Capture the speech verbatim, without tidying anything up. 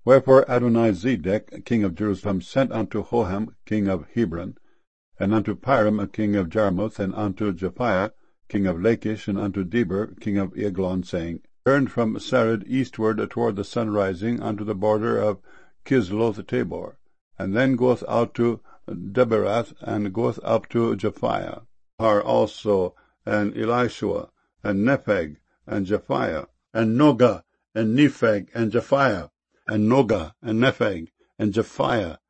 Wherefore Adonizedec king of Jerusalem sent unto Hoham king of Hebron, and unto Piram king of Jarmuth, and unto Japhiah king of Lachish, and unto Deber king of Eglon, saying, Turn from Sarid eastward toward the sunrising unto the border of Kisloth Tabor, and then goeth out to Deberath, and goeth up to Japhiah, Har also, and Elishua, and Nepheg, and Japhiah, and Nogah, and Nepheg, and Japhiah, and Nogah, and Nepheg, and Japhiah,